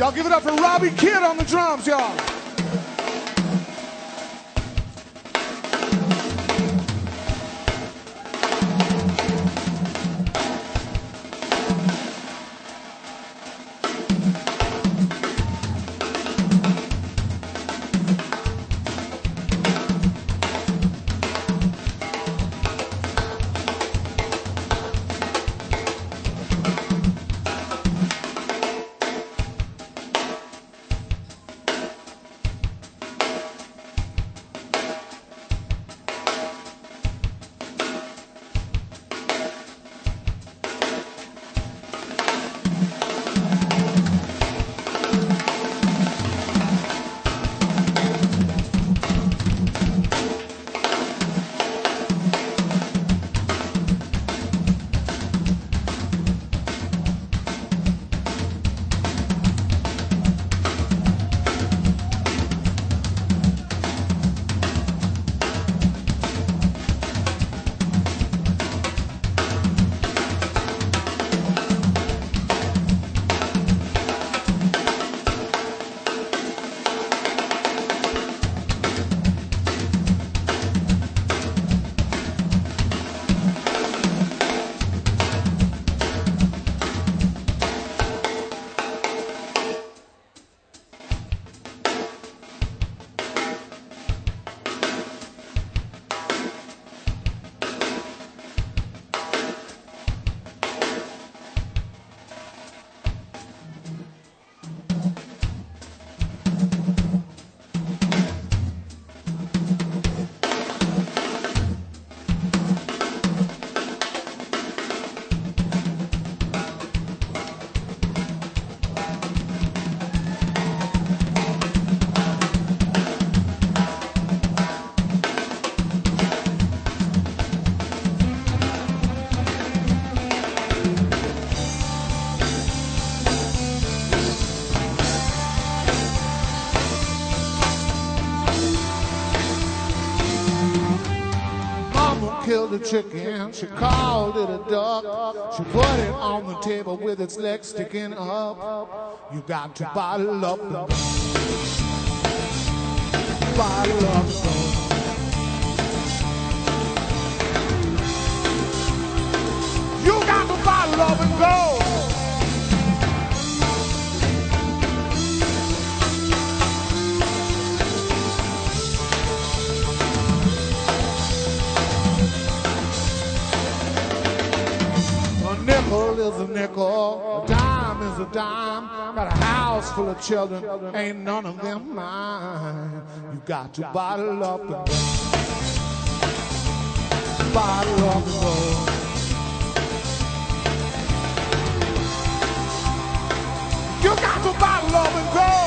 Y'all give it up for Robbie Kidd on the drums, y'all. Killed a chicken, she called it a duck. She put it on the table with its legs sticking up. You got to bottle up the bottle up the you got to bottle up and go. A nickel is a nickel, a dime is a dime. Got a house full of children, ain't none of them mine. You got to bottle up and go. Bottle up and go. You got to bottle up and go.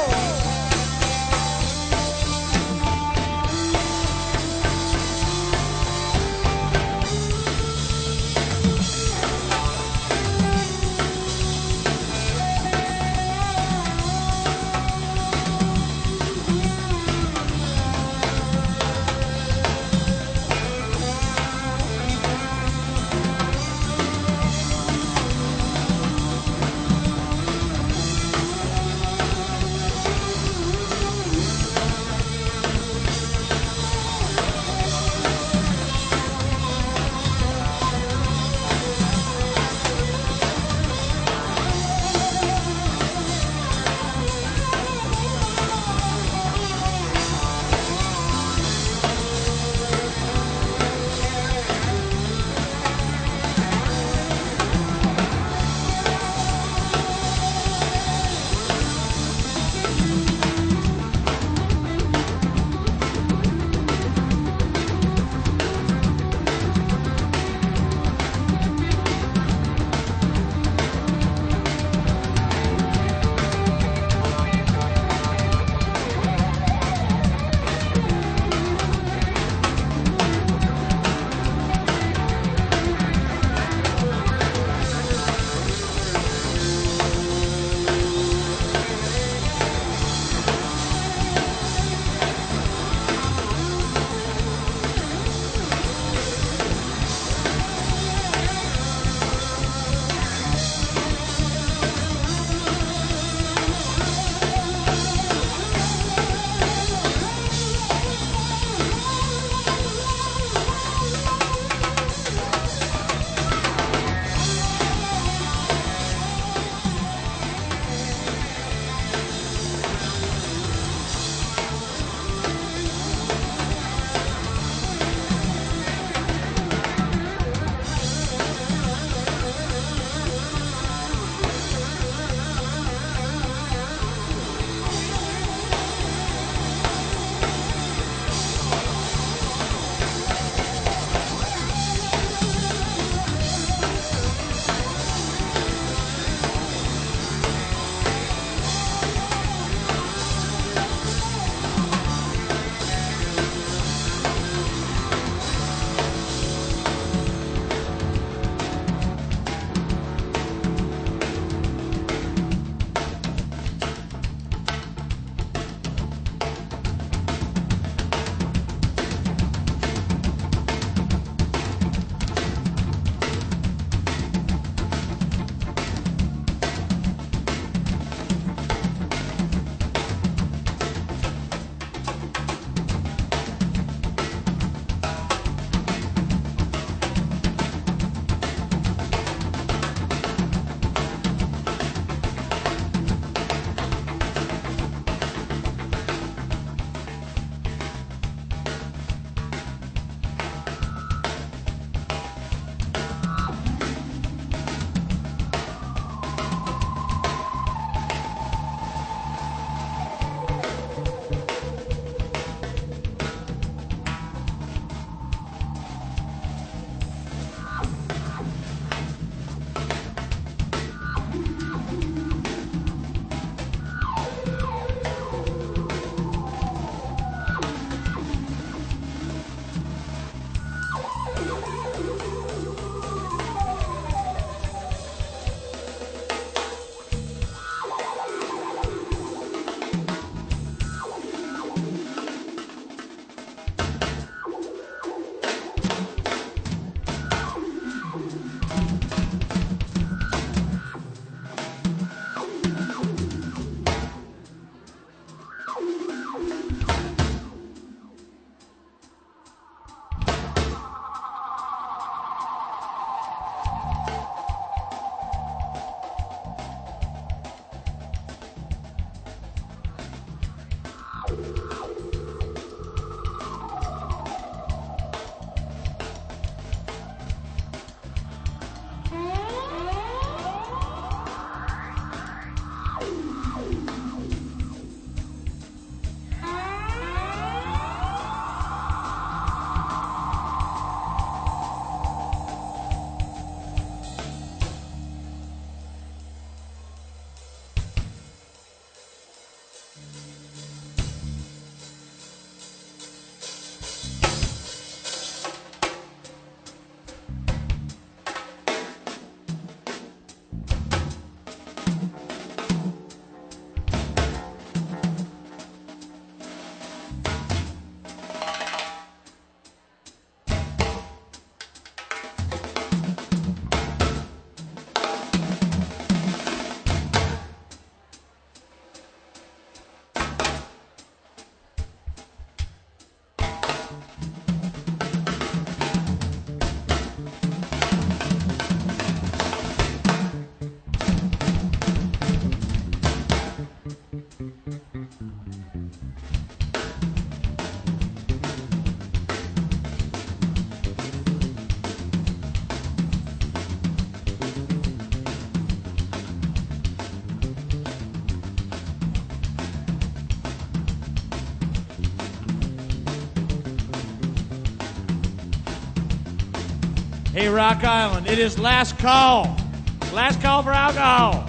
Hey, Rock Island, it is last call. Last call for alcohol.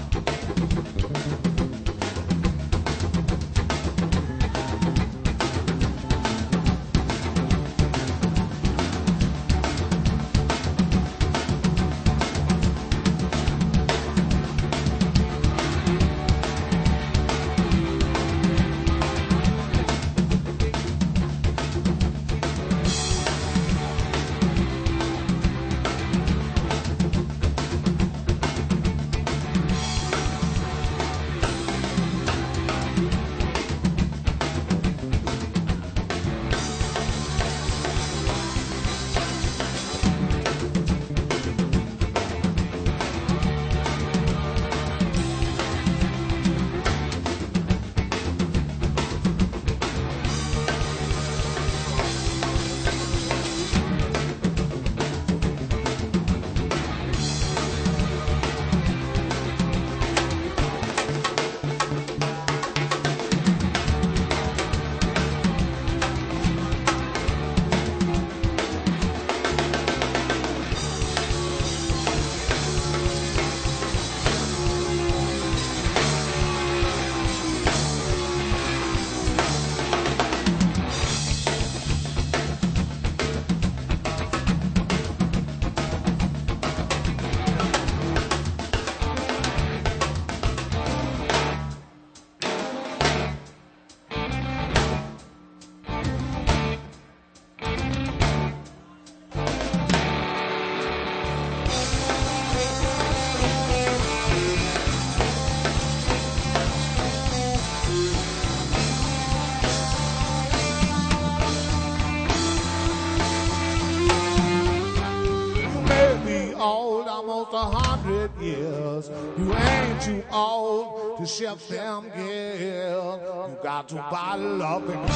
Almost 100 years. You ain't too old to shift them gears. You got to bottle up and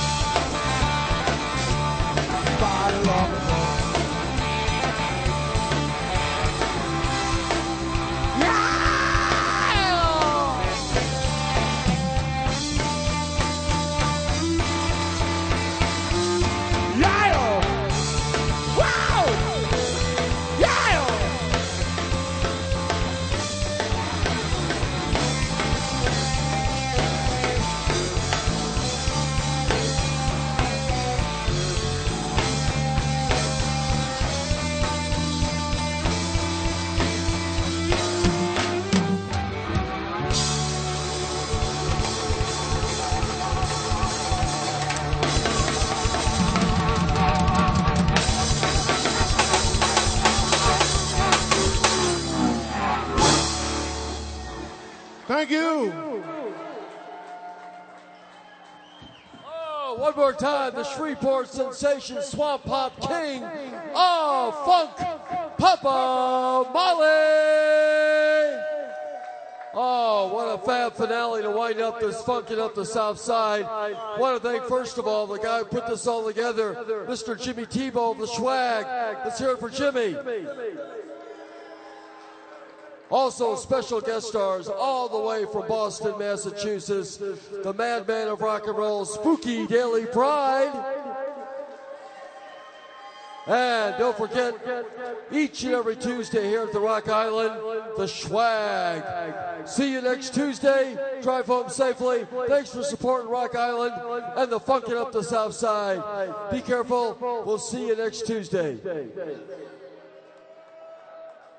bottle up. Thank you. Oh, one more time, the Shreveport sensation, Swamp Pop King of Funk, Papa Molly. Oh, what a fab finale to wind up this funkin' up the South Side. I want to thank, first of all, the guy who put this all together, Mr. Jimmy Tebow of the Swag. Let's hear it for Jimmy. Also, special guest stars all the way from Boston, Massachusetts, the madman of rock and roll, Spooky Daily Pride. And don't forget, each and every Tuesday here at the Rock Island, the Swag. See you next Tuesday. Drive home safely. Thanks for supporting Rock Island and the Funkin' Up the South Side. Be careful. We'll see you next Tuesday.